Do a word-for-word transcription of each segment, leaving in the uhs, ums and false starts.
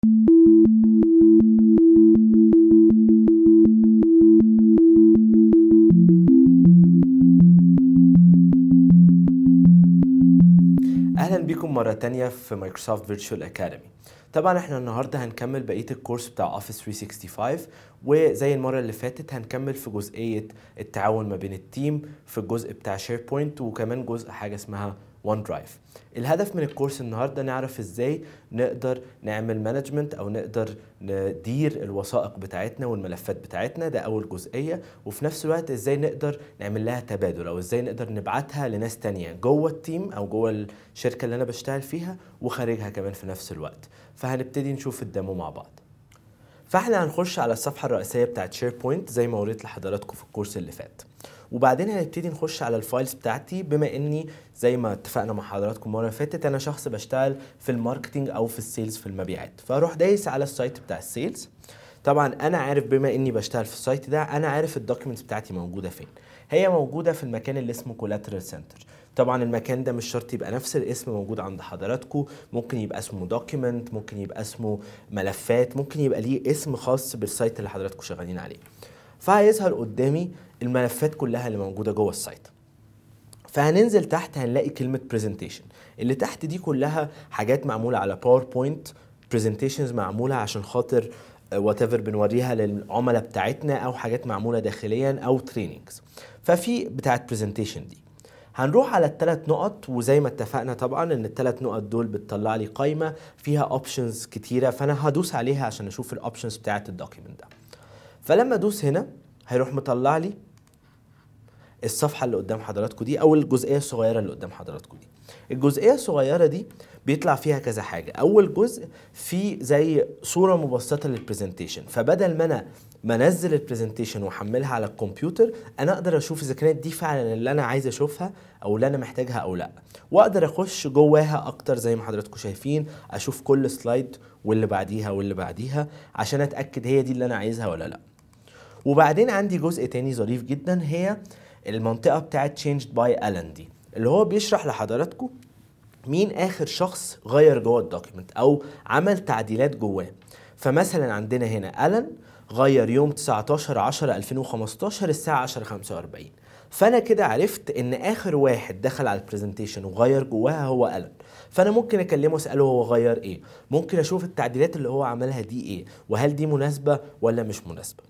اهلا بيكم مرة تانية في مايكروسوفت فيرتشوال اكاديمي. طبعا احنا النهاردة هنكمل بقية الكورس بتاع اوفيس ثلاثمية وخمسة وستين، وزي المرة اللي فاتت هنكمل في جزئية التعاون ما بين التيم في الجزء بتاع شيربوينت، وكمان جزء حاجة اسمها ون درايف. الهدف من الكورس النهاردة نعرف ازاي نقدر نعمل مانجمنت او نقدر ندير الوثائق بتاعتنا والملفات بتاعتنا، ده اول جزئية. وفي نفس الوقت ازاي نقدر نعمل لها تبادل، او ازاي نقدر نبعتها لناس تانية جوه التيم او جوه الشركة اللي انا بشتغل فيها وخارجها كمان في نفس الوقت. فهنبتدي نشوف الديمو مع بعض. فاحنا هنخش على الصفحة الرئيسية بتاعت شيربوينت زي ما وريت لحضراتكم في الكورس اللي فات، وبعدين هنبتدي نخش على الفايلز بتاعتي. بما اني زي ما اتفقنا مع حضراتكم مرة فاتت انا شخص بشتغل في الماركتينج او في السيلز في المبيعات، فاروح دايس على السايت بتاع السيلز. طبعا انا عارف بما اني بشتغل في السايت ده انا عارف الدوكيومنتس بتاعتي موجودة فين. هي موجودة في المكان اللي اسمه كولاترال سنتر. طبعا المكان ده مش شرط يبقى نفس الاسم موجود عند حضراتكم، ممكن يبقى اسمه دوكيمنت، ممكن يبقى اسمه ملفات، ممكن يبقى ليه اسم خاص بالسايت اللي حضراتكم شغالين عليه. فهيظهر قدامي الملفات كلها اللي موجودة جوه السايت. فهننزل تحت هنلاقي كلمة presentation. اللي تحت دي كلها حاجات معمولة على باوربوينت، presentations معمولة عشان خاطر whatever بنوريها للعملاء بتاعتنا، او حاجات معمولة داخليا او trainings. ففي بتاعت presentation دي هنروح على الثلاث نقط، وزي ما اتفقنا طبعا ان الثلاث نقط دول بتطلع لي قائمة فيها اوبشنز كتيرة، فانا هدوس عليها عشان اشوف الاوبشنز بتاعت الدوكيمنت ده. فلما ادوس هنا هيروح مطلع لي الصفحة اللي قدام حضراتكم دي، او الجزئية الصغيرة اللي قدام حضراتكم دي. الجزئية الصغيرة دي بيطلع فيها كذا حاجة. اول جزء في زي صورة مبسطة للبرزنتيشن، فبدل ما انا منزل البرزنتيشن واحملها على الكمبيوتر انا اقدر اشوف اذا كانت دي فعلا اللي انا عايز اشوفها او اللي انا محتاجها او لا، واقدر اخش جواها اكتر زي ما حضراتكم شايفين، اشوف كل سلايد واللي بعديها واللي بعديها عشان اتأكد هي دي اللي انا عايزها ولا لا. وبعدين عندي جزء تاني ظريف جدا، هي المنطقة بتاعت changed by Alan دي، اللي هو بيشرح لحضراتكم مين آخر شخص غير جوه الدوكيمنت أو عمل تعديلات جواه. فمثلا عندنا هنا ألان غير يوم تسعتاشر عشرة ألفين وخمستاشر الساعة عشرة خمسة وأربعين، فأنا كده عرفت إن آخر واحد دخل على البرزنتيشن وغير جواها هو ألان. فأنا ممكن أكلمه أسأله هو غير إيه، ممكن أشوف التعديلات اللي هو عملها دي إيه، وهل دي مناسبة ولا مش مناسبة.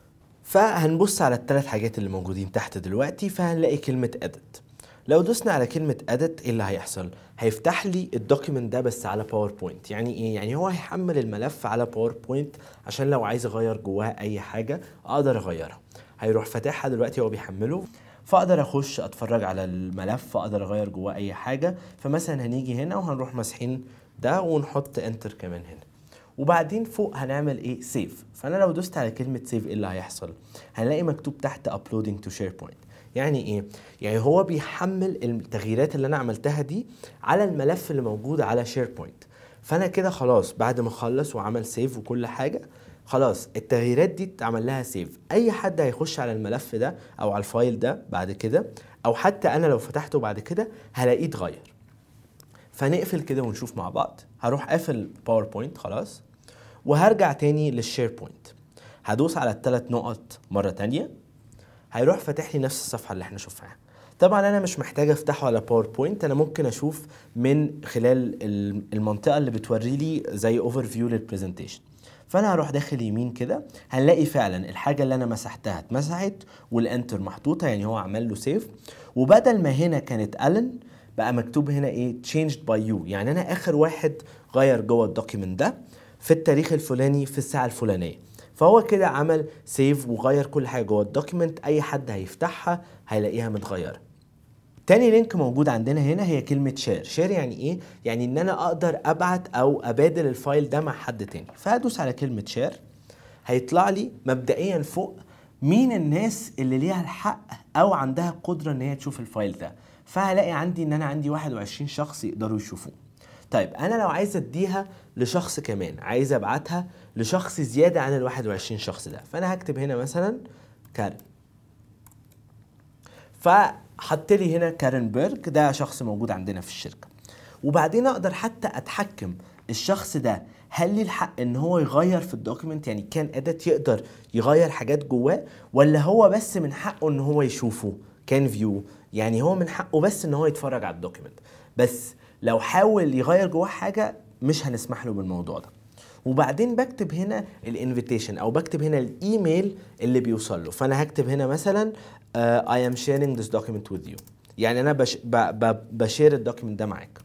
فهنبص على الثلاث حاجات اللي موجودين تحت دلوقتي، فهنلاقي كلمة edit. لو دوسنا على كلمة edit ايه اللي هيحصل؟ هيفتح لي الدوكيمنت ده بس على باوربوينت. يعني ايه؟ يعني هو هيحمل الملف على باوربوينت عشان لو عايز اغير جواها اي حاجة اقدر اغيرها. هيروح فاتحها دلوقتي هو بيحمله، فاقدر اخش اتفرج على الملف، اقدر اغير جواه اي حاجة. فمثلا هنيجي هنا وهنروح مسحين ده ونحط انتر كمان هنا، وبعدين فوق هنعمل ايه؟ سيف. فانا لو دوست على كلمه سيف ايه اللي هيحصل؟ هنلاقي مكتوب تحت uploading to SharePoint. يعني ايه؟ يعني هو بيحمل التغييرات اللي انا عملتها دي على الملف اللي موجود على SharePoint. فانا كده خلاص بعد ما خلص وعمل سيف وكل حاجه، خلاص التغييرات دي اتعمل لها سيف. اي حد هيخش على الملف ده او على الفايل ده بعد كده، او حتى انا لو فتحته بعد كده هلاقيه اتغير. فنقفل كده ونشوف مع بعض. هروح قافل باوربوينت خلاص، وهرجع تاني للشيربوينت. هدوس على الثلاث نقط مرة تانية، هيروح فاتح لي نفس الصفحة اللي احنا شوفناها. طبعا انا مش محتاج افتحه على باوربوينت، انا ممكن اشوف من خلال المنطقة اللي بتوري لي زي اوفر فيو للبرزنتيشن. فانا هروح داخل يمين كده، هنلاقي فعلا الحاجة اللي انا مسحتها اتمسحت والانتر محطوطة، يعني هو عمل له سيف. وبدل ما هنا كانت ألن بقى مكتوب هنا ايه؟ changed by you. يعني انا اخر واحد غير جوه الدوكيمنت ده في التاريخ الفلاني في الساعة الفلانية. فهو كده عمل سيف وغير كل حاجة جوه الدوكيمنت، اي حد هيفتحها هيلاقيها متغيرة. تاني لينك موجود عندنا هنا هي كلمة شير. شير يعني ايه؟ يعني ان انا اقدر ابعت او ابادل الفايل ده مع حد تاني. فهدوس على كلمة شير، هيطلع لي مبدئيا فوق مين الناس اللي ليها الحق او عندها قدرة ان هي تشوف الفايل ده. فهلاقي عندي ان انا عندي واحد وعشرين شخص يقدروا يشوفوه. طيب انا لو عايز اديها لشخص كمان، عايز ابعتها لشخص زيادة عن ال واحد وعشرين شخص ده، فانا هكتب هنا مثلا كارن. فحط لي هنا كارن بيرج، ده شخص موجود عندنا في الشركة. وبعدين اقدر حتى اتحكم الشخص ده هل ليه الحق ان هو يغير في الدوكيمنت؟ يعني كان ادت يقدر يغير حاجات جواه، ولا هو بس من حقه ان هو يشوفه كان فيو؟ يعني هو من حقه بس ان هو يتفرج على الدوكيمنت، بس لو حاول يغير جواه حاجه مش هنسمح له بالموضوع ده. وبعدين بكتب هنا الانفيتيشن او بكتب هنا الايميل اللي بيوصل له. فانا هكتب هنا مثلا uh, I am sharing this document with you، يعني انا بش ب ب بشير الدوكيمنت ده معاك.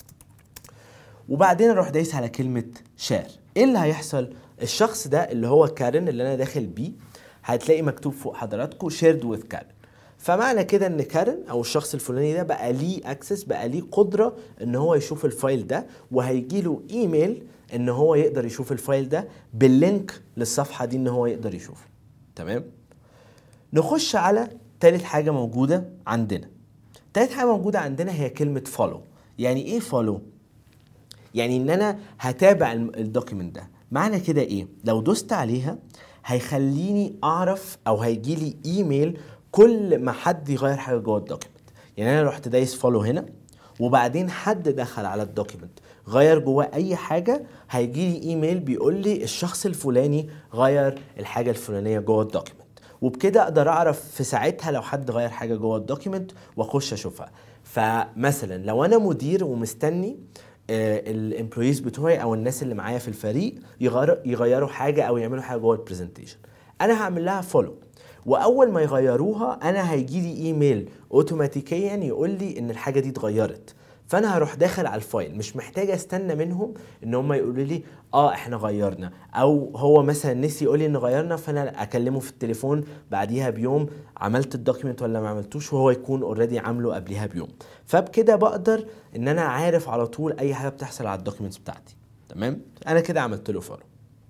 وبعدين اروح دايس على كلمه شير. ايه اللي هيحصل؟ الشخص ده اللي هو كارن اللي انا داخل بيه هتلاقي مكتوب فوق حضراتكم shared with كارن. فمعنى كده ان كارن او الشخص الفلاني ده بقى ليه اكسس، بقى ليه قدره ان هو يشوف الفايل ده، وهيجي له ايميل ان هو يقدر يشوف الفايل ده باللينك للصفحه دي ان هو يقدر يشوفه. تمام. نخش على تالت حاجه موجوده عندنا. تالت حاجه موجوده عندنا هي كلمه follow. يعني ايه follow؟ يعني ان انا هتابع الدوكيمنت ده. معنى كده ايه؟ لو دوست عليها هيخليني اعرف او هيجي لي ايميل كل ما حد يغير حاجه جوه الدوكيمنت. يعني انا رحت دايس فولو هنا، وبعدين حد دخل على الدوكيمنت غير جواه اي حاجه، هيجي لي ايميل بيقول لي الشخص الفلاني غير الحاجه الفلانيه جوه الدوكيمنت. وبكده اقدر اعرف في ساعتها لو حد غير حاجه جوه الدوكيمنت واخش اشوفها. فمثلا لو انا مدير ومستني الامبلويز بتوعي او الناس اللي معايا في الفريق يغيروا يغيروا حاجه او يعملوا حاجه جوه البرزنتيشن، انا هعمل لها فولو. واول ما يغيروها انا هيجي لي ايميل اوتوماتيكيا يقول لي ان الحاجه دي اتغيرت. فانا هروح داخل على الفايل، مش محتاج استنى منهم ان هم يقولوا لي اه احنا غيرنا، او هو مثلا نسي يقول لي ان غيرنا فانا اكلمه في التليفون بعديها بيوم عملت الدوكيمنت ولا ما عملتوش، وهو يكون اوريدي عامله قبلها بيوم. فبكده بقدر ان انا عارف على طول اي حاجه بتحصل على الدوكيمنتس بتاعتي. تمام، انا كده عملت له فولو.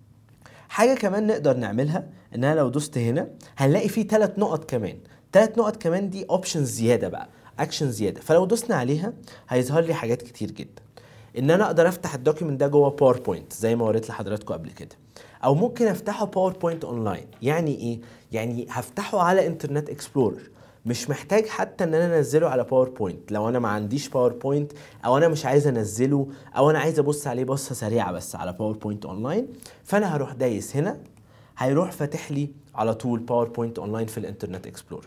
حاجه كمان نقدر نعملها ان انا لو دوست هنا هنلاقي فيه ثلاث نقط كمان. ثلاث نقط كمان دي اوبشنز زياده بقى، اكشن زياده. فلو دوسنا عليها هيظهر لي حاجات كتير جدا. ان انا اقدر افتح الدوكيمنت ده جوه باوربوينت زي ما وريت لحضراتكم قبل كده، او ممكن افتحه باوربوينت اونلاين. يعني ايه؟ يعني هفتحه على انترنت اكسبلورر، مش محتاج حتى ان انا انزله على باوربوينت. لو انا ما عنديش باوربوينت او انا مش عايز انزله او انا عايز ابص عليه بصه سريعه بس على باوربوينت اونلاين، فانا هروح دايس هنا هيروح فاتح لي على طول باوربوينت اونلاين في الانترنت اكسبلورر.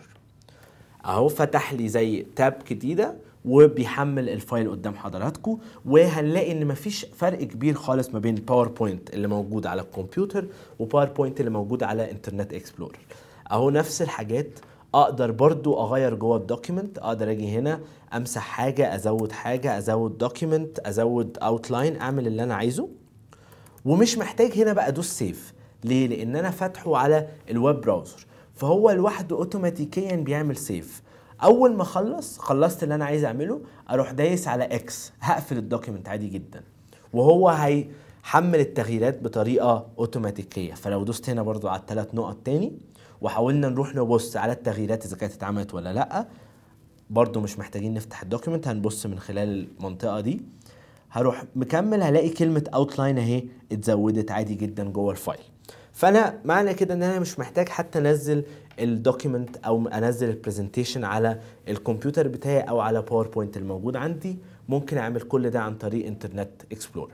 اهو فتح لي زي تاب جديده وبيحمل الفايل قدام حضراتكم. وهنلاقي ان مفيش فرق كبير خالص ما بين باوربوينت اللي موجود على الكمبيوتر وباوربوينت اللي موجود على انترنت اكسبلورر. اهو نفس الحاجات. اقدر برضو اغير جوه الدوكيمنت، اقدر اجي هنا امسح حاجه، ازود حاجه، ازود دوكيمنت، ازود اوتلاين، اعمل اللي انا عايزه. ومش محتاج هنا بقى ادوس سيف. ليه؟ لان انا فاتحه على الويب براوزر، فهو لوحده اوتوماتيكيا بيعمل سيف. اول ما اخلص خلصت اللي انا عايز اعمله اروح دايس على اكس، هقفل الدوكيمنت عادي جدا، وهو هيحمل التغييرات بطريقه اوتوماتيكيه. فلو دوست هنا برضو على الثلاث نقط تاني وحاولنا نروح نبص على التغييرات اذا كانت اتعملت ولا لا، برضو مش محتاجين نفتح الدوكيمنت، هنبص من خلال المنطقه دي. هروح مكمل هلاقي كلمه اوتلاين اهي اتزودت عادي جدا جوه الفايل. فانا معنى كده ان انا مش محتاج حتى انزل الدوكيمنت او انزل البرزنتيشن على الكمبيوتر بتاعي او على باوربوينت الموجود عندي، ممكن اعمل كل ده عن طريق انترنت اكسبلورر.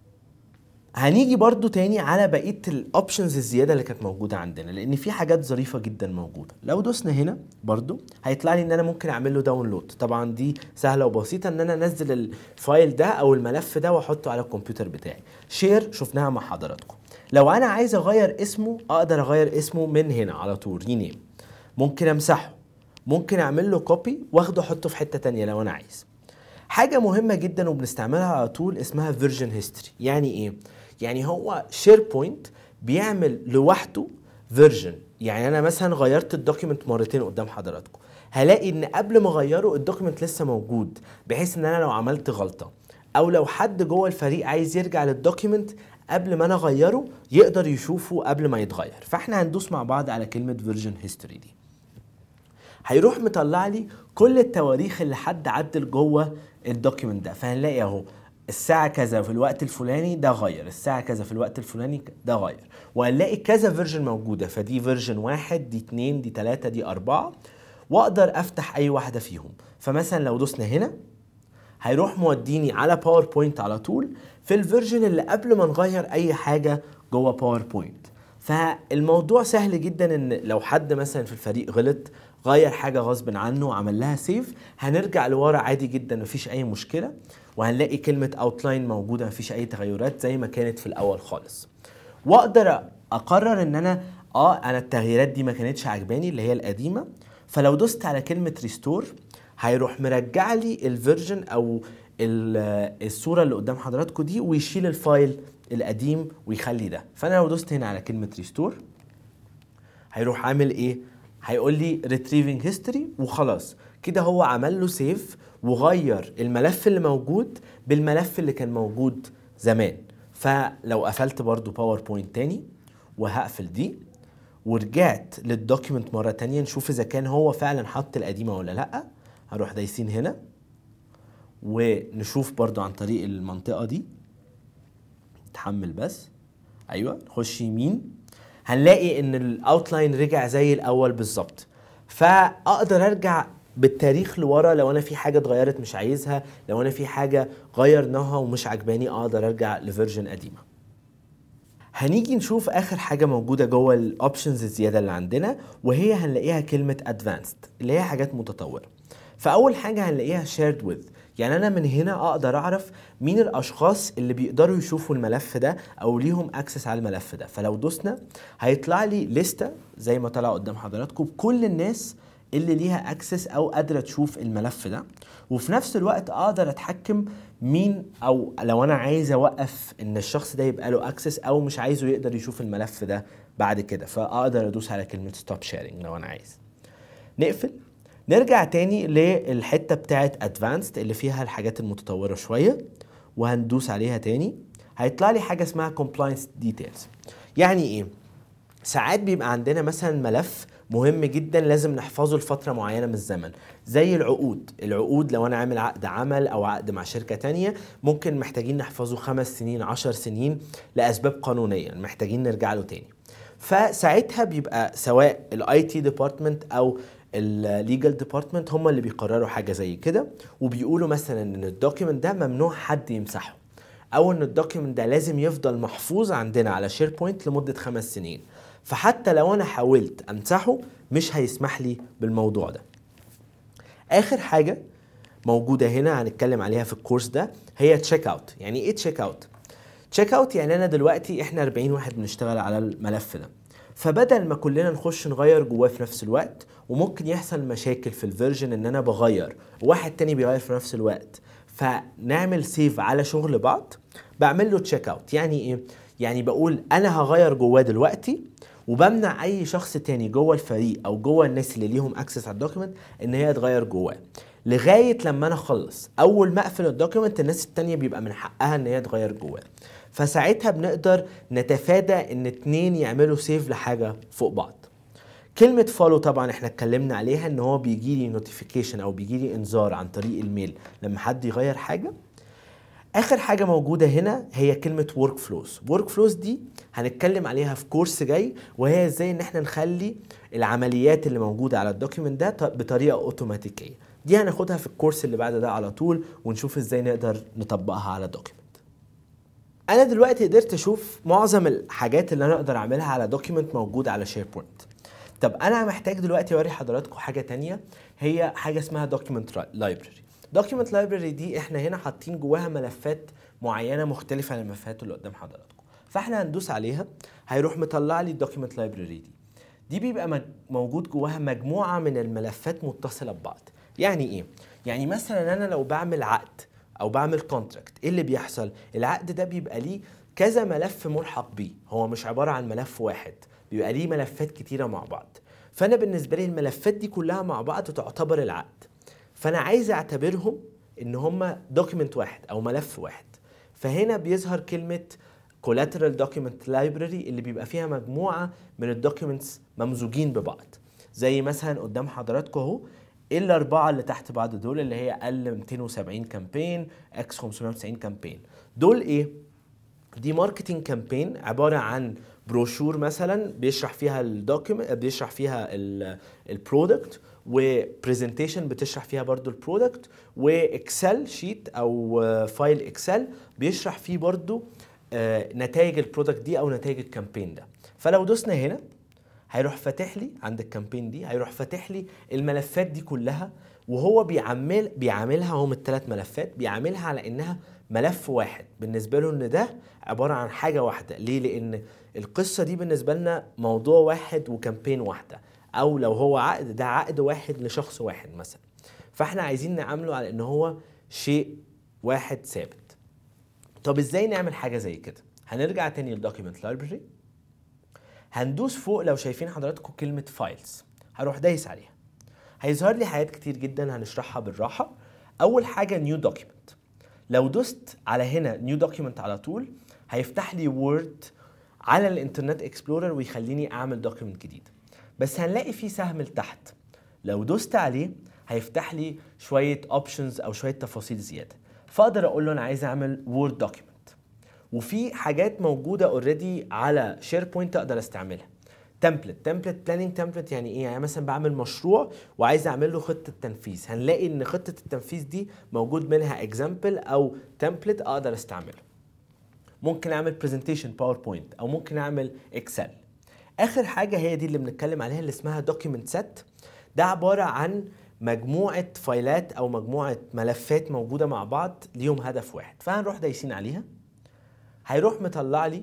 هنيجي برضو تاني على بقية الاوبشنز الزيادة اللي كانت موجودة عندنا، لان في حاجات ظريفة جدا موجودة. لو دوسنا هنا برضو هيطلع لي ان انا ممكن اعمل له داونلود. طبعا دي سهلة وبسيطة ان انا انزل الفايل ده او الملف ده واحطه على الكمبيوتر بتاعي. شير شفناها مع حضراتكم. لو انا عايز اغير اسمه اقدر اغير اسمه من هنا على طول، رينيم. ممكن امسحه، ممكن اعمل له كوبي واخده احطه في حتة تانية لو انا عايز. حاجة مهمة جدا وبنستعملها على طول اسمها فيرجن هيستوري. يعني ايه؟ يعني هو شير بوينت بيعمل لوحده فيرجن. يعني انا مثلا غيرت الدوكيمنت مرتين قدام حضراتكم، هلاقي ان قبل ما اغيره الدوكيمنت لسه موجود، بحيث ان انا لو عملت غلطة او لو حد جوه الفريق عايز يرجع للدوكيمنت قبل ما انا اغيره يقدر يشوفه قبل ما يتغير. فاحنا هندوس مع بعض على كلمة فيرجن هيستوري دي، هيروح مطلع لي كل التواريخ اللي حد عدل جوه الدوكيمنت ده. فهنلاقي اهو الساعة كذا في الوقت الفلاني ده غير، الساعة كذا في الوقت الفلاني ده غير، وهنلاقي كذا فيرجن موجودة. فدي فيرجن واحد، دي اتنين، دي تلاتة، دي اربعة، واقدر افتح اي واحدة فيهم. فمثلا لو دوسنا هنا هيروح موديني على باوربوينت على طول في الفيرجن اللي قبل ما نغير اي حاجه جوه باوربوينت. فالموضوع سهل جدا، ان لو حد مثلا في الفريق غلط غير حاجه غصب عنه وعمل لها سيف، هنرجع لورا عادي جدا مفيش اي مشكله، وهنلاقي كلمه اوتلاين موجوده مفيش اي تغيرات زي ما كانت في الاول خالص. واقدر اقرر ان انا اه انا التغييرات دي ما كانتش عجباني اللي هي القديمه، فلو دوست على كلمه ريستور هيروح مرجع لي الفيرجن او الصوره اللي قدام حضراتكم دي، ويشيل الفايل القديم ويخلي ده. فانا لو دوست هنا على كلمه ريستور هيروح عامل ايه؟ هيقول لي retrieving history، وخلاص كده هو عمل له سيف وغير الملف اللي موجود بالملف اللي كان موجود زمان. فلو قفلت برضو باوربوينت تاني وهقفل دي ورجعت للدوكيمنت مرة تانية نشوف اذا كان هو فعلا حط القديمة ولا لا، هروح دايسين هنا ونشوف برضو عن طريق المنطقة دي. تحمل بس، ايوه نخش يمين هنلاقي ان الاوتلاين رجع زي الاول بالظبط. فاقدر ارجع بالتاريخ لورا لو انا في حاجه اتغيرت مش عايزها، لو انا في حاجه غيرناها ومش عجباني اقدر ارجع لفيرجن قديمه. هنيجي نشوف اخر حاجه موجوده جوه الاوبشنز الزياده اللي عندنا، وهي هنلاقيها كلمه ادفانسد اللي هي حاجات متطوره. فاول حاجه هنلاقيها shared with، يعني انا من هنا اقدر اعرف مين الاشخاص اللي بيقدروا يشوفوا الملف ده او ليهم اكسس على الملف ده. فلو دوسنا هيطلع لي لستة زي ما طلع قدام حضراتكم بكل الناس اللي ليها اكسس او قادره تشوف الملف ده، وفي نفس الوقت اقدر اتحكم مين، او لو انا عايز اوقف ان الشخص ده يبقى له اكسس او مش عايزه يقدر يشوف الملف ده بعد كده، فاقدر ادوس على كلمه ستوب شيرنج لو انا عايز. نقفل نرجع تاني للحتة بتاعت advanced اللي فيها الحاجات المتطورة شوية، وهندوس عليها تاني هيطلع لي حاجة اسمها compliance details. يعني ايه؟ ساعات بيبقى عندنا مثلا ملف مهم جدا لازم نحفظه لفترة معينة من الزمن، زي العقود. العقود لو انا عامل عقد عمل او عقد مع شركة تانية ممكن محتاجين نحفظه خمس سنين عشر سنين لأسباب قانونية محتاجين نرجع له تاني. فساعتها بيبقى سواء الاي تي ديبارتمنت او الليجل ديبارتمنت هم اللي بيقرروا حاجه زي كده، وبيقولوا مثلا ان الدوكيمنت ده ممنوع حد يمسحه، او ان الدوكيمنت ده لازم يفضل محفوظ عندنا على شير بوينت لمده خمس سنين. فحتى لو انا حاولت امسحه مش هيسمح لي بالموضوع ده. اخر حاجه موجوده هنا هنتكلم عليها في الكورس ده هي تشيك اوت. يعني ايه تشيك اوت؟ تشيك اوت يعني انا دلوقتي احنا أربعين واحد بنشتغل على الملف ده، فبدل ما كلنا نخش نغير جواه في نفس الوقت، وممكن يحصل مشاكل في الفيرجن ان انا بغير واحد تاني بيغير في نفس الوقت فنعمل سيف على شغل بعض، بعمل له تشيك اوت. يعني ايه؟ يعني بقول انا هغير جواه دلوقتي وبمنع اي شخص تاني جوه الفريق او جوه الناس اللي ليهم اكسس على الدوكيمنت ان هي تغير جواه، لغايه لما انا اخلص. اول ما اقفل الدوكيمنت الناس التانية بيبقى من حقها ان هي تغير جواه. فساعتها بنقدر نتفادى ان اتنين يعملوا سيف لحاجه فوق بعض. كلمه فولو طبعا احنا اتكلمنا عليها، ان هو بيجي لي نوتيفيكيشن او بيجي لي انذار عن طريق الميل لما حد يغير حاجه. اخر حاجه موجوده هنا هي كلمه ورك فلوز. ورك فلوز دي هنتكلم عليها في كورس جاي، وهي ازاي ان احنا نخلي العمليات اللي موجوده على الدوكيمنت ده بطريقه اوتوماتيكيه. دي هناخدها في الكورس اللي بعد ده على طول، ونشوف ازاي نقدر نطبقها على دوكيمنت. انا دلوقتي قدرت اشوف معظم الحاجات اللي انا اقدر اعملها على دوكيمنت موجود على شير بوينت. طب انا محتاج دلوقتي اوري حضراتكم حاجه تانية، هي حاجه اسمها دوكيمنت لايبراري. دوكيمنت لايبراري دي احنا هنا حاطين جواها ملفات معينه مختلفه عن الملفات اللي قدام حضراتكم، فاحنا هندوس عليها هيروح مطلع لي الدوكيمنت لايبراري دي. دي بيبقى موجود جواها مجموعه من الملفات متصله ببعض. يعني ايه؟ يعني مثلا انا لو بعمل عقد او بعمل كونتراكت، ايه اللي بيحصل؟ العقد ده بيبقى ليه كذا ملف ملحق بيه، هو مش عباره عن ملف واحد، بيبقى ليه ملفات كتيره مع بعض. فانا بالنسبه لي الملفات دي كلها مع بعض تعتبر العقد، فانا عايز اعتبرهم ان هم دوكيمنت واحد او ملف واحد. فهنا بيظهر كلمه collateral document library اللي بيبقى فيها مجموعه من الدوكيمنتس ممزوجين ببعض. زي مثلا قدام حضراتكم اهو الاربعه اللي تحت بعض دول، اللي هي ال مئتين وسبعين كامبين، اكس خمسمائة وتسعين كامبين. دول ايه؟ دي ماركتنج كامبين عباره عن بروشور مثلا بيشرح فيها الدوكيمنت، بيشرح فيها البرودكت، وبرزنتيشن بتشرح فيها برضو البرودكت، واكسل شيت او فايل اكسل بيشرح فيه برضو نتائج البرودكت دي او نتائج الكامبين ده. فلو دوسنا هنا هيروح فاتح لي عند الكامبين دي، هيروح فاتح لي الملفات دي كلها، وهو بيعمل بيعاملها هم الثلاث ملفات بيعاملها على انها ملف واحد، بالنسبه له ان ده عباره عن حاجه واحده. ليه؟ لان القصه دي بالنسبه لنا موضوع واحد وكامبين واحده، او لو هو عقد ده عقد واحد لشخص واحد مثلا، فاحنا عايزين نعامله على ان هو شيء واحد ثابت. طب ازاي نعمل حاجه زي كده؟ هنرجع تاني للدوكيمنت لايبرري، هندوس فوق لو شايفين حضراتكم كلمه فايلز، هروح دايس عليها، هيظهر لي حاجات كتير جدا هنشرحها بالراحه. اول حاجه نيو دوكيمنت، لو دوست على هنا نيو دوكيمنت على طول هيفتح لي وورد على الانترنت اكسبلورر ويخليني اعمل دوكيمنت جديد. بس هنلاقي فيه سهم لتحت، لو دوست عليه هيفتح لي شويه اوبشنز او شويه تفاصيل زياده، فاقدر اقول له انا عايز اعمل وورد دوكيمنت، وفي حاجات موجوده اوريدي على شير بوينت اقدر استعملها. تمبلت تمبلت بلاننج تمبلت يعني ايه؟ يعني مثلا بعمل مشروع وعايز اعمل له خطه تنفيذ، هنلاقي ان خطه التنفيذ دي موجود منها اكزامبل او تمبلت اقدر استعمله. ممكن اعمل برزنتيشن باوربوينت او ممكن اعمل اكسل. اخر حاجه هي دي اللي بنتكلم عليها اللي اسمها دوكيمنت سيت، ده عباره عن مجموعه فايلات او مجموعه ملفات موجوده مع بعض ليهم هدف واحد. فهنروح دايسين عليها، هيروح مطلع لي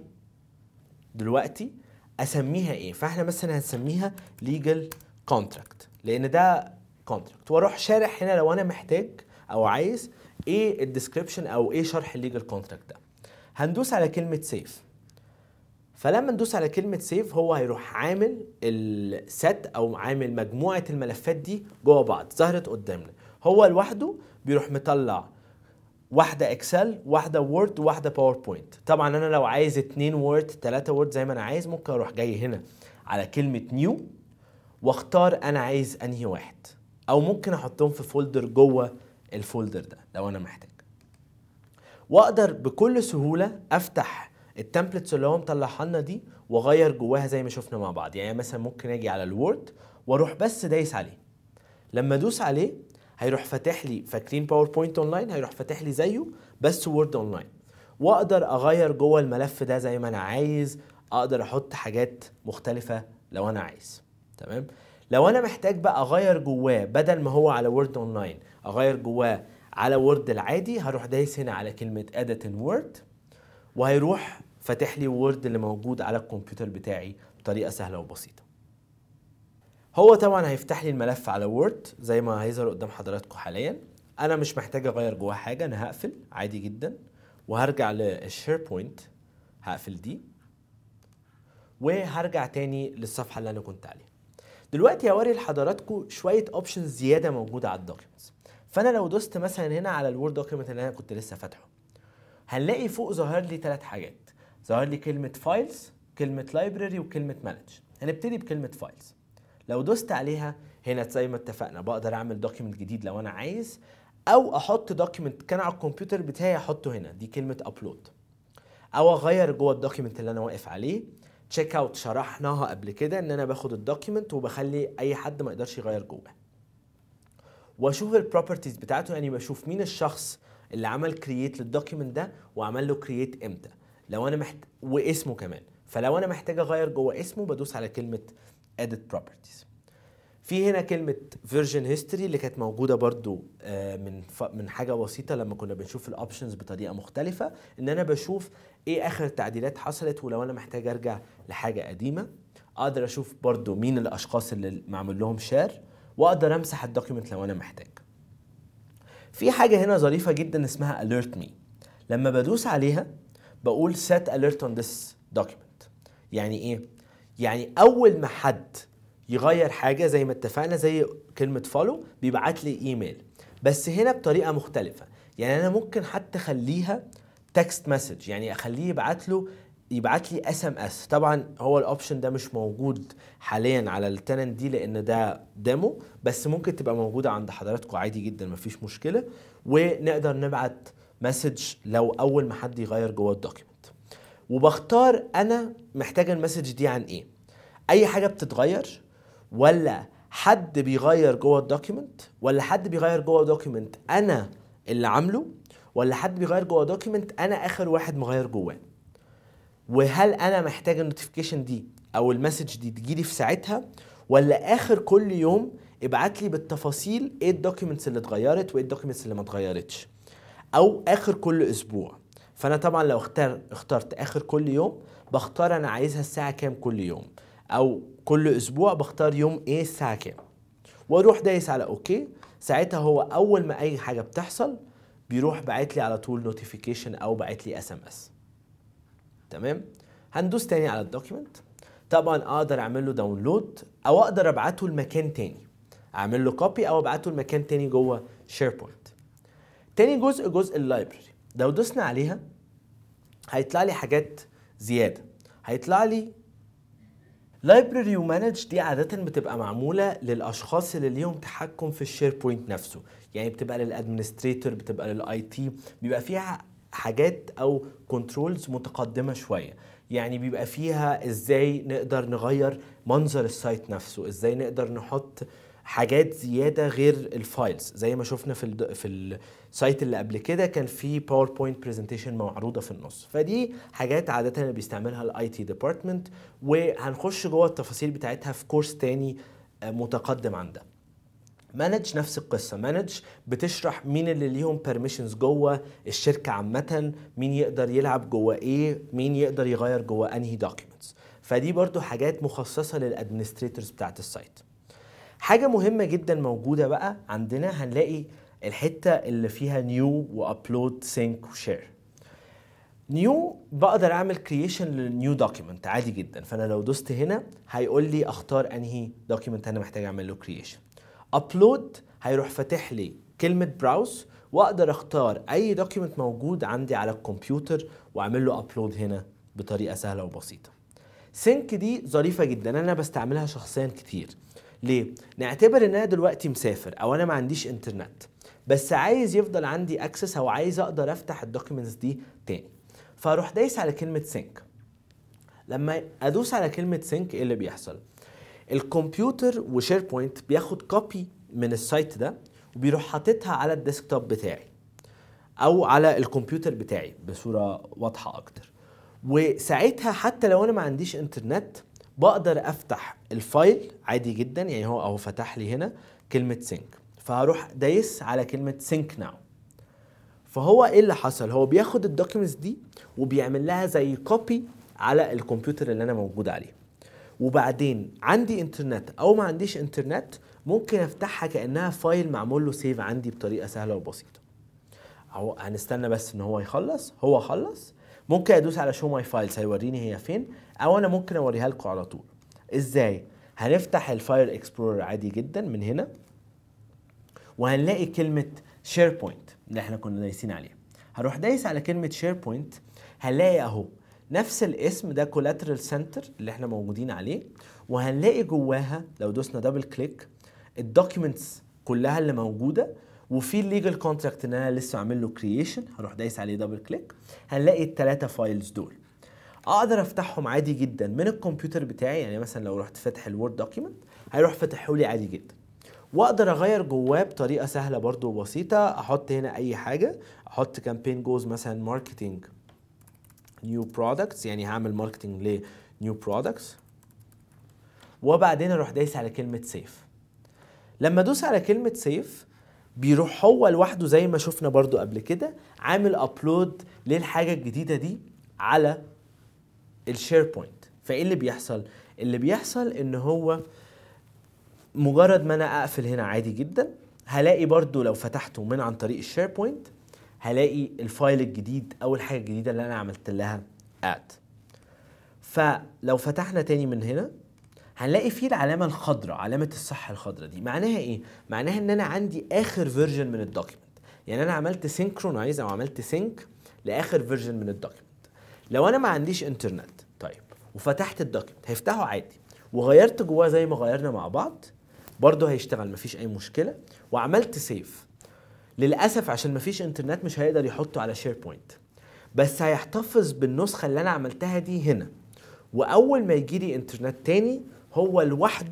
دلوقتي اسميها ايه. فاحنا مثلا هنسميها legal contract لان ده contract، واروح شارح هنا لو انا محتاج او عايز ايه الديسكريبشن او ايه شرح الليجل كونتراكت ده. هندوس على كلمه سيف، فلما ندوس على كلمه سيف هو هيروح عامل السيت او عامل مجموعه الملفات دي جوه بعض ظهرت قدامنا. هو لوحده بيروح مطلع واحدة اكسل، واحدة وورد، واحدة باوربوينت. طبعا انا لو عايز اتنين وورد، تلاتة وورد زي ما انا عايز، ممكن اروح جاي هنا على كلمة نيو واختار انا عايز انهي واحد، او ممكن احطهم في فولدر جوه الفولدر ده لو انا محتاج. واقدر بكل سهولة افتح التمبلتس اللي هو مطلعها لنا دي واغير جواها زي ما شفنا مع بعض. يعني مثلا ممكن اجي على الوورد واروح بس دايس عليه، لما ادوس عليه هيروح فاتح لي، فاكرين باوربوينت اونلاين؟ هيروح فاتح لي زيه بس وورد اونلاين، واقدر اغير جوه الملف ده زي ما انا عايز، اقدر احط حاجات مختلفة لو انا عايز. تمام؟ لو انا محتاج بقى اغير جواه بدل ما هو على وورد اونلاين اغير جواه على وورد العادي، هروح دايس هنا على كلمة edit in word وهيروح فاتح لي وورد اللي موجود على الكمبيوتر بتاعي بطريقة سهلة وبسيطة. هو طبعا هيفتح لي الملف على وورد زي ما هيظهر قدام حضراتكم حاليا. انا مش محتاج اغير جواه حاجه، انا هقفل عادي جدا وهرجع للشير بوينت، هقفل دي وهرجع تاني للصفحه اللي انا كنت عليها. دلوقتي هوري لحضراتكم شويه اوبشنز زياده موجوده على الدوكيومنتس. فانا لو دوست مثلا هنا على الوورد دوكيومنت اللي انا كنت لسه فاتحه، هنلاقي فوق ظهر لي ثلاث حاجات، ظهر لي كلمه فايلز، كلمه لايبرري، وكلمه مانج. هنبتدي بكلمه فايلز. لو دوست عليها هنا زي ما اتفقنا بقدر اعمل دوكيمنت جديد لو انا عايز، او احط دوكيمنت كان على الكمبيوتر بتاعي احطه هنا، دي كلمه ابلود، او اغير جوه الدوكيمنت اللي انا واقف عليه. تشيك اوت شرحناها قبل كده ان انا باخد الدوكيمنت وبخلي اي حد ما يقدرش يغير جوه، واشوف البروبرتيز بتاعته، يعني بشوف مين الشخص اللي عمل كرييت للدوكيمنت ده وعمل له كرييت امتى، لو انا محتاج، واسمه كمان. فلو انا محتاج اغير جوه اسمه بدوس على كلمه edit properties. في هنا كلمة version history اللي كانت موجودة برضو من من حاجة بسيطة لما كنا بنشوف الاوبشنز بطريقة مختلفة، ان انا بشوف ايه اخر تعديلات حصلت، ولو انا محتاج ارجع لحاجة قديمة اقدر اشوف برضو مين الاشخاص اللي معمول لهم شير، واقدر امسح الدوكيمنت لو انا محتاج. في حاجة هنا ظريفة جدا اسمها alert me، لما بدوس عليها بقول set alert on this document. يعني ايه؟ يعني اول ما حد يغير حاجة زي ما اتفقنا زي كلمة فولو بيبعت لي ايميل، بس هنا بطريقة مختلفة. يعني انا ممكن حتى اخليها تكست مسج، يعني اخليه يبعت له يبعت لي اس ام اس. طبعا هو الاوبشن ده مش موجود حاليا على التننت دي لان ده ديمو، بس ممكن تبقى موجودة عند حضراتكم عادي جدا مفيش مشكلة، ونقدر نبعت مسج لو اول ما حد يغير جوه الدوكيمنت. وبختار انا محتاج المسج دي عن ايه، اي حاجة بتتغير ولا حد بيغير جوه الدوكيمنت، ولا حد بيغير جوه دوكيمنت انا اللي عامله، ولا حد بيغير جوه دوكيمنت انا اخر واحد مغير جواه. وهل انا محتاج النوتيفيكيشن دي او المسج دي تجيلي في ساعتها، ولا اخر كل يوم ابعت لي بالتفاصيل ايه الدوكيمنتس اللي اتغيرت وايه الدوكيمنتس اللي ما اتغيرتش، او اخر كل اسبوع. فانا طبعا لو اختار اخترت اخر كل يوم بختار انا عايزها الساعه كام كل يوم، او كل اسبوع بختار يوم ايه الساعه كام، واروح دايس على اوكي. ساعتها هو اول ما اي حاجه بتحصل بيروح باعت لي على طول نوتيفيكيشن او باعت لي اس ام اس. تمام. هندوس تاني على الدوكيمنت. طبعا اقدر اعمل له داونلود او اقدر ابعته لمكان تاني، اعمل له كوبي او ابعته لمكان تاني جوه شيربوينت. تاني جزء جزء اللايبرري. لو دوسنا عليها هيطلع لي حاجات زياده. هيطلع لي لايبرري ومانج. دي عاده بتبقى معموله للاشخاص اللي ليهم تحكم في الشيربوينت نفسه، يعني بتبقى للادمنستريتور، بتبقى للاي تي، بيبقى فيها حاجات او كنترولز متقدمه شويه. يعني بيبقى فيها ازاي نقدر نغير منظر السايت نفسه، ازاي نقدر نحط حاجات زياده غير الفايلز، زي ما شفنا في ال في السايت اللي قبل كده كان في باوربوينت برزنتيشن معروضه في النص. فدي حاجات عاده اللي بيستعملها الاي تي ديبارتمنت، وهنخش جوه التفاصيل بتاعتها في كورس تاني متقدم عن ده. مانج نفس القصه. مانج بتشرح مين اللي ليهم بيرميشنز جوه الشركه عامه، مين يقدر يلعب جوه ايه، مين يقدر يغير جوه انهي دوكيومنتس. فدي برضو حاجات مخصصه للادمنستريتورز بتاعت السايت. حاجه مهمه جدا موجوده بقى عندنا، هنلاقي الحته اللي فيها نيو وابلود سينك وشير. نيو بقدر اعمل كرييشن للنيو دوكيمنت عادي جدا، فانا لو دوست هنا هيقول لي اختار انهي دوكيمنت انا محتاج اعمل له كرييشن. ابلود هيروح فاتح لي كلمه براوز، واقدر اختار اي دوكيمنت موجود عندي على الكمبيوتر واعمل له ابلود هنا بطريقه سهله وبسيطه. سينك دي ظريفه جدا، انا بستعملها شخصيا كتير. ليه؟ نعتبر ان انا دلوقتي مسافر او انا ما عنديش انترنت، بس عايز يفضل عندي اكسس او عايز اقدر افتح الدوكيمنتس دي تاني، فاروح دايس على كلمه سينك. لما ادوس على كلمه سينك ايه اللي بيحصل؟ الكمبيوتر وشيربوينت بياخد كوبي من السايت ده وبيروح حاططها على الديسكتوب بتاعي او على الكمبيوتر بتاعي بصوره واضحه اكتر. وساعتها حتى لو انا ما عنديش انترنت بقدر افتح الفايل عادي جدا. يعني هو اهو فتح لي هنا كلمه سينك، فهروح دايس على كلمه سينك ناو. فهو ايه اللي حصل؟ هو بياخد الدوكيومنتس دي وبيعمل لها زي كوبي على الكمبيوتر اللي انا موجود عليه، وبعدين عندي انترنت او ما عنديش انترنت ممكن افتحها كانها فايل معمول له سيف عندي بطريقه سهله وبسيطه. اهو هنستنى بس ان هو يخلص. هو خلص. ممكن ادوس على شو ماي فايلز هيوريني هي فين، او انا ممكن اوريها لكم على طول. ازاي؟ هنفتح الفايل اكسبلورر عادي جدا من هنا، وهنلاقي كلمه شيربوينت اللي احنا كنا دايسين عليها. هروح دايس على كلمه شيربوينت، هنلاقي اهو نفس الاسم ده كولاترال سنتر اللي احنا موجودين عليه، وهنلاقي جواها لو دوسنا دبل كليك الدوكيومنتس كلها اللي موجوده، وفي الليجل كونتراكت ان انا لسه عامل له كرييشن. هروح دايس عليه دبل كليك، هنلاقي الثلاثه فايلز دول. اقدر افتحهم عادي جدا من الكمبيوتر بتاعي. يعني مثلا لو رحت فاتح الوورد دوكيمنت هيروح فاتحه لي عادي جدا، واقدر اغير جواه بطريقه سهله برضو وبسيطه. احط هنا اي حاجه، احط كامبين جوز مثلا ماركتنج نيو برودكتس، يعني هعمل ماركتنج لنيو برودكتس، وبعدين اروح دايس على كلمه سيف. لما ادوس على كلمه سيف بيروح هو لوحده زي ما شفنا برضو قبل كده عامل ابلود للحاجه الجديده دي على الشيربوينت. فايه اللي بيحصل؟ اللي بيحصل ان هو مجرد ما انا اقفل هنا عادي جدا هلاقي برضو لو فتحته من عن طريق الشيربوينت هلاقي الفايل الجديد او الحاجه الجديده اللي انا عملت لها اد. فلو فتحنا تاني من هنا هنلاقي فيه العلامه الخضراء، علامه الصح الخضراء دي معناها ايه؟ معناها ان انا عندي اخر فيرجن من الدوكيمنت. يعني انا عملت سينكرونايز او عملت سينك لاخر فيرجن من الدوكيمنت. لو انا ما عنديش انترنت طيب وفتحت الدوكيمنت هيفتحه عادي، وغيرت جواه زي ما غيرنا مع بعض برضه هيشتغل مفيش اي مشكله، وعملت سيف. للاسف عشان مفيش انترنت مش هيقدر يحطه على شيربوينت، بس هيحتفظ بالنسخه اللي انا عملتها دي هنا، واول ما يجي لي انترنت تاني هو لوحده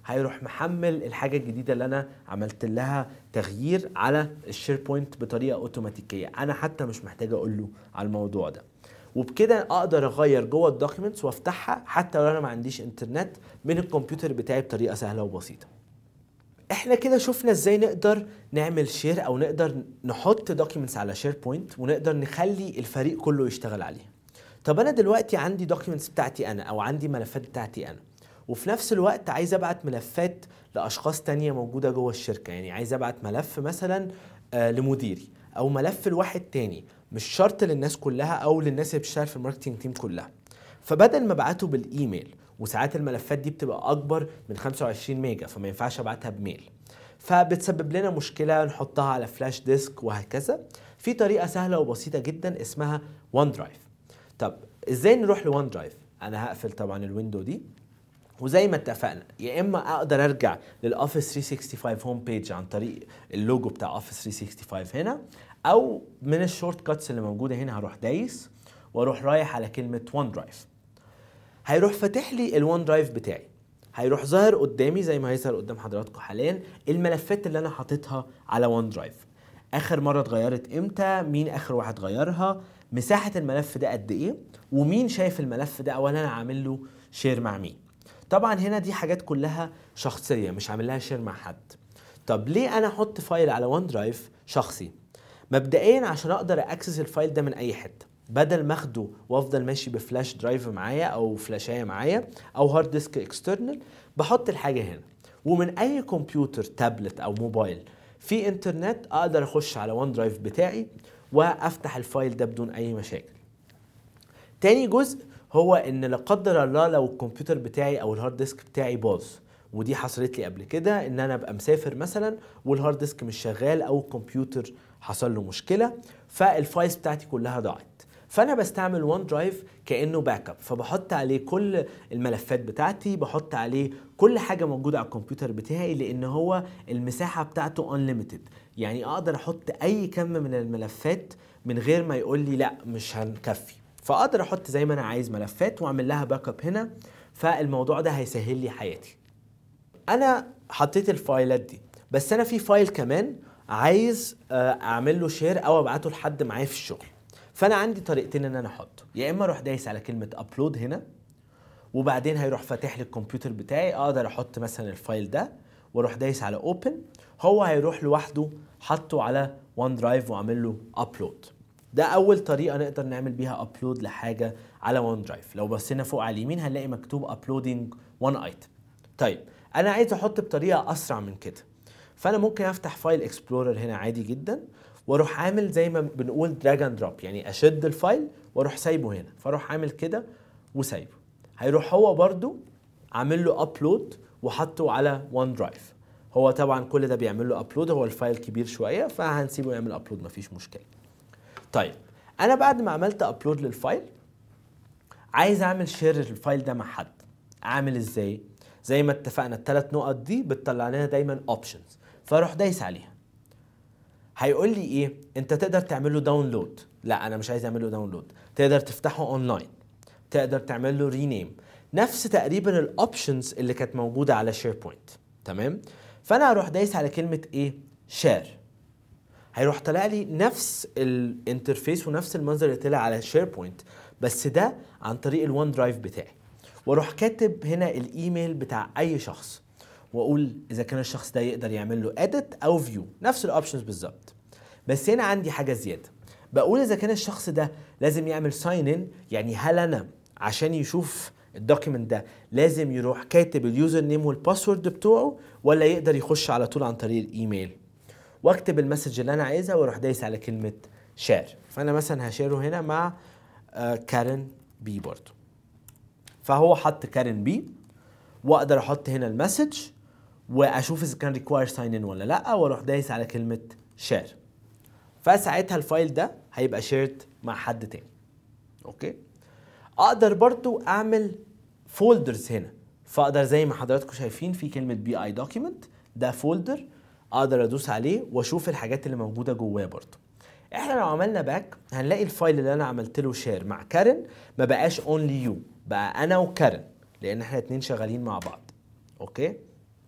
هيروح محمل الحاجة الجديدة اللي انا عملت لها تغيير على الشير بوينت بطريقة اوتوماتيكية، انا حتى مش محتاج اقول له على الموضوع ده. وبكده اقدر اغير جوه الدوكيومنتس وافتحها حتى لو انا ما عنديش انترنت من الكمبيوتر بتاعي بطريقة سهلة وبسيطة. احنا كده شفنا ازاي نقدر نعمل شير او نقدر نحط دوكيومنتس على شير بوينت ونقدر نخلي الفريق كله يشتغل عليها. طب انا دلوقتي عندي دوكيومنتس بتاعتي انا او عندي ملفات بتاعتي انا، وفي نفس الوقت عايز ابعت ملفات لاشخاص تانية موجودة جوه الشركة. يعني عايز ابعت ملف مثلا آه لمديري او ملف لواحد تاني، مش شرط للناس كلها او للناس اللي بتشتغل في الماركتينج تيم كلها. فبدل ما ابعته بالايميل، وساعات الملفات دي بتبقى اكبر من خمسة وعشرين ميجا فما ينفعش ابعتها بميل، فبتسبب لنا مشكلة نحطها على فلاش ديسك وهكذا. في طريقة سهلة وبسيطة جدا اسمها وان درايف. طب ازاي نروح لوان درايف؟ انا هقفل طبعا الويندو دي، وزي ما اتفقنا يا اما اقدر ارجع للاوفيس ثلاثمية وخمسة وستين هوم بيج عن طريق اللوجو بتاع اوفيس ثلاثمية وخمسة وستين هنا، او من الشورت كاتس اللي موجوده هنا هروح دايس واروح رايح على كلمه وان درايف. هيروح فاتح لي الوان درايف بتاعي، هيروح ظاهر قدامي زي ما هيظهر قدام حضراتكم حاليا الملفات اللي انا حاططها على وان درايف، اخر مره اتغيرت امتى، مين اخر واحد غيرها، مساحه الملف ده قد ايه، ومين شايف الملف ده او انا عامل له شير مع مين. طبعا هنا دي حاجات كلها شخصيه مش عامل لها شير مع حد. طب ليه انا احط فايل على وان درايف شخصي؟ مبدئيا عشان اقدر اكسس الفايل ده من اي حته، بدل ما اخده وافضل ماشي بفلاش درايف معايا او فلاشايه معايا او هارد ديسك اكسترنال، بحط الحاجه هنا ومن اي كمبيوتر تابلت او موبايل في انترنت اقدر اخش على وان درايف بتاعي وافتح الفايل ده بدون اي مشاكل. تاني جزء هو ان لا قدر الله لو الكمبيوتر بتاعي او الهارد ديسك بتاعي باظ، ودي حصلت لي قبل كده ان انا ابقى مسافر مثلا والهارد ديسك مش شغال او الكمبيوتر حصل له مشكله فالفايلز بتاعتي كلها ضاعت، فانا بستعمل وان درايف كانه باك اب، فبحط عليه كل الملفات بتاعتي، بحط عليه كل حاجه موجوده على الكمبيوتر بتاعي، لان هو المساحه بتاعته unlimited، يعني اقدر احط اي كم من الملفات من غير ما يقول لي لا مش هنكفي، فاقدر احط زي ما انا عايز ملفات واعمل لها باك اب هنا، فالموضوع ده هيسهل لي حياتي. انا حطيت الفايلات دي، بس انا في فايل كمان عايز اعمل له شير او ابعته لحد معايا في الشغل، فانا عندي طريقتين ان انا احطه، يا اما اروح دايس على كلمه ابلود هنا وبعدين هيروح فاتح لي الكمبيوتر بتاعي، اقدر احط مثلا الفايل ده واروح دايس على اوبن، هو هيروح لوحده حطه على وان درايف واعمل له ابلود. ده اول طريقه نقدر نعمل بيها ابلود لحاجه على وان درايف. لو بصينا فوق على اليمين هنلاقي مكتوب ابلودينج وان ايتم. طيب انا عايز احط بطريقه اسرع من كده، فانا ممكن افتح فايل اكسبلورر هنا عادي جدا واروح عامل زي ما بنقول دراج اند دروب، يعني اشد الفايل واروح سايبه هنا، فاروح عامل كده وسايبه، هيروح هو برضو عامل له ابلود وحطه على وان درايف. هو طبعا كل ده بيعمل له ابلود، هو الفايل كبير شويه فهنسيبه يعمل ابلود مفيش مشكله. طيب انا بعد ما عملت ابلود للفايل عايز اعمل شير الفايل ده مع حد، اعمل ازاي؟ زي ما اتفقنا الثلاث نقط دي بتطلع لنا دايما اوبشنز، فاروح دايس عليها. هيقول لي ايه؟ انت تقدر تعمل له داونلود، لا انا مش عايز اعمل له داونلود، تقدر تفتحه اونلاين، تقدر تعمل له رينيم، نفس تقريبا الاوبشنز اللي كانت موجوده على شير بوينت. تمام؟ فانا هروح دايس على كلمه ايه؟ شير، هيروح طلع لي نفس الانترفيس ونفس المنظر اللي طلع على شير بوينت، بس ده عن طريق الوان درايف بتاعي، واروح كاتب هنا الايميل بتاع اي شخص واقول اذا كان الشخص ده يقدر يعمل له اديت او فيو، نفس الاوبشنز بالظبط. بس هنا عندي حاجه زياده، بقول اذا كان الشخص ده لازم يعمل ساين ان، يعني هل انا عشان يشوف الدوكيمنت ده لازم يروح كاتب اليوزر نيم والباسورد بتوعه، ولا يقدر يخش على طول عن طريق الايميل، واكتب المسج اللي انا عايزها واروح دايس على كلمه شير. فانا مثلا هشيره هنا مع كارين بي برضو، فهو حط كارين بي، واقدر احط هنا المسج واشوف اذا كان ريكواير ساين ان ولا لا، واروح دايس على كلمه شير، فساعتها الفايل ده هيبقى شيرد مع حد تاني. اوكي، اقدر برضو اعمل فولدرز هنا، فاقدر زي ما حضراتكم شايفين في كلمه بي اي دوكيمنت، ده فولدر اقدر ادوس عليه واشوف الحاجات اللي موجوده جواه برضو. احنا لو عملنا باك هنلاقي الفايل اللي انا عملت له شير مع كارين ما بقاش اونلي يو، بقى انا وكارين، لان احنا اتنين شغالين مع بعض. اوكي،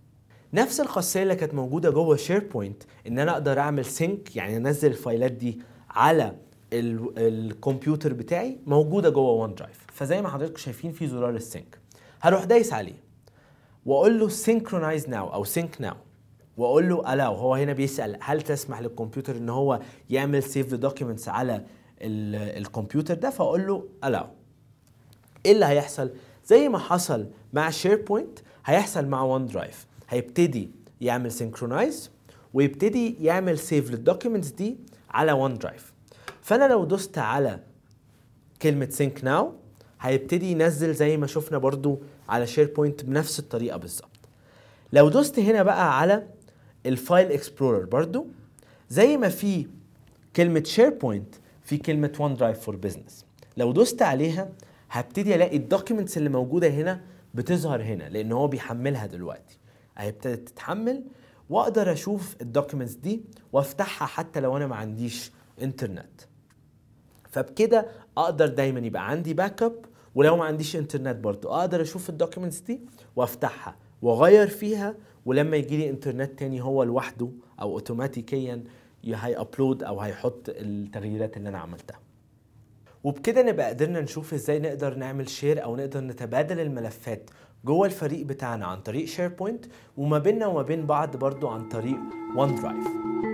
نفس الخاصيه اللي كانت موجوده جوه شيربوينت ان انا اقدر اعمل سينك، يعني انزل الفايلات دي على الكمبيوتر بتاعي، موجوده جوه وان درايف. فزي ما حضراتكم شايفين في زرار السينك، هروح دايس عليه واقول له synchronize now او sync now، واقول له allow. هو هنا بيسال هل تسمح للكمبيوتر ان هو يعمل save the documents على الكمبيوتر ده، فاقول له allow. ايه اللي هيحصل؟ زي ما حصل مع شيربوينت هيحصل مع وان درايف، هيبتدي يعمل synchronize ويبتدي يعمل save للدوكيومنتس دي على وان درايف. فانا لو دوست على كلمه sync now هيبتدي ينزل زي ما شفنا برضو على شيربوينت بنفس الطريقه بالظبط. لو دوست هنا بقى على الفايل اكسبلورر برضو زي ما في كلمه شيربوينت في كلمه وان درايف فور بزنس، لو دوست عليها هبتدي الاقي الدوكيومنتس اللي موجوده هنا بتظهر هنا لان هو بيحملها دلوقتي. اهي ابتدت تتحمل واقدر اشوف الدوكيومنتس دي وافتحها حتى لو انا ما عنديش انترنت. فبكده اقدر دايما يبقى عندي باك اب، ولو ما عنديش انترنت برضو اقدر اشوف الدوكيومنتس دي وافتحها واغير فيها، ولما يجي لي انترنت تاني هو لوحده او اوتوماتيكيا هي ابلود او هيحط التغييرات اللي انا عملتها. وبكده نبقى قدرنا نشوف ازاي نقدر نعمل شير او نقدر نتبادل الملفات جوه الفريق بتاعنا عن طريق شيربوينت، وما بيننا وما بين بعض برضو عن طريق وان درايف.